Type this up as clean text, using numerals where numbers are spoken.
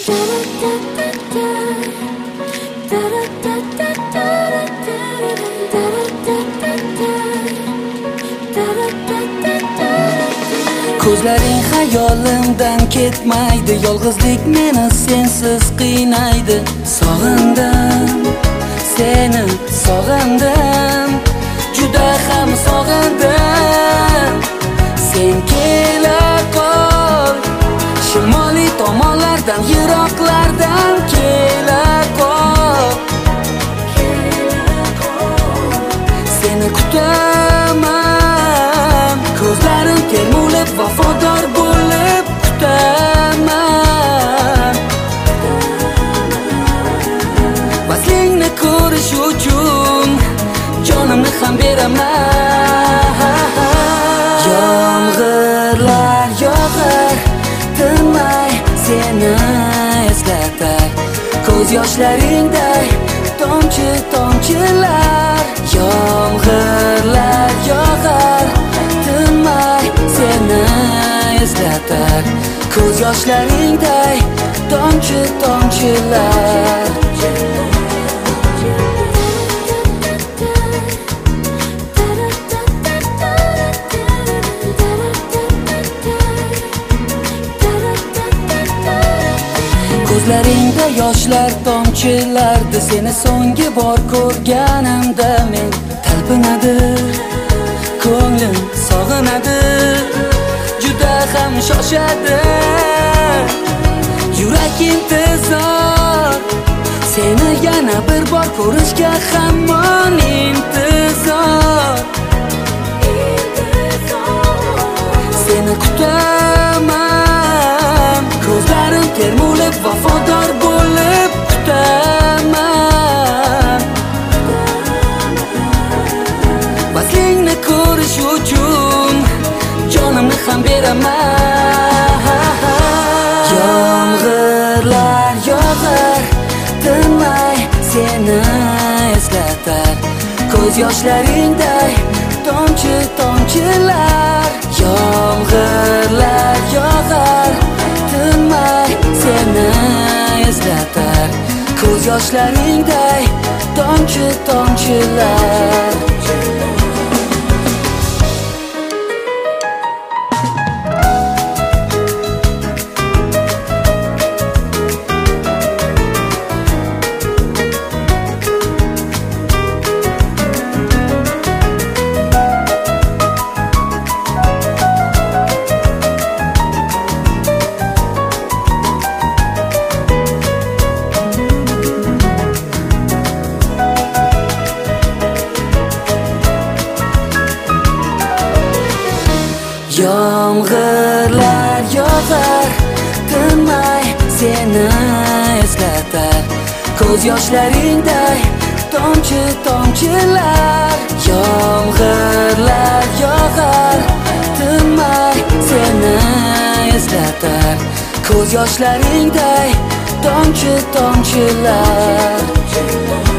Ko'zlaring xayolimdan ketmaydi, yolg'izlik meni sensiz qiynaydi. Sog'indim, seni sog'indim, juda ham sog'indim. Sen kela qol, shimoliy tomonlardan, yiroqlardan kela qol. Seni kutaman, ko'zlarim termulib, vafodor bo'lib kutaman. Vaslingni ko'rish uchun jonimni ham beraman. Yomg'irlar yog'ar, tinmay seni eslatar, ko'z yoshlaringday tomchi tomchilar. Yomg'irlar yog'ar, tinmay seni eslatar, ko'z yoshlaringday tomchi tomchilar. Ko'zlaringda yoshlar tomchilardi, seni so'nggi bor ko'rganimda men talpinadi, ko'nglim sog'inadi, juda ham shoshadi. Yurak intizor, seni yana bir bor ko'rishga hamon intizor. Seni kutaman, ko'zlarim termulib, vafodor bo'lib kutaman. Vaslingni ko'rish uchun jonimni ham beraman. Yomg'irlar yog'ar, tinmay seni eslatar, ko'z yoshlaringday tomchi tomchilar. Yomg'irlar yog'ar, tinmay seni eslatar, ko'z yoshlaringday tomchi tomchilar. Yomg'irlar yog'ar, tinmay seni eslatar, ko'z yoshlaringday tomchi tomchilar. Yomg'irlar yog'ar, tinmay seni eslatar, ko'z yoshlaringday tomchi tomchilar.